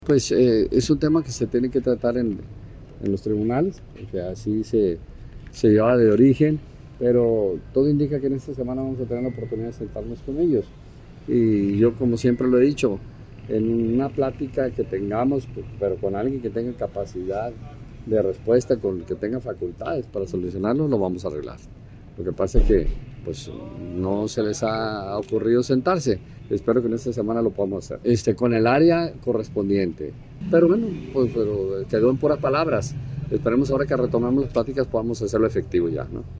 Pues es un tema que se tiene que tratar en los tribunales, porque así se lleva de origen, pero todo indica que en esta semana vamos a tener la oportunidad de sentarnos con ellos. Y yo, como siempre lo he dicho, en una plática que tengamos, pero con alguien que tenga capacidad de respuesta, con que tenga facultades para solucionarlo, lo vamos a arreglar. Lo que pasa es que pues no se les ha ocurrido sentarse. Espero que en esta semana lo podamos hacer. Con el área correspondiente. Pero bueno, pues pero quedó en puras palabras. Esperemos ahora que retomemos las pláticas podamos hacerlo efectivo ya, ¿no?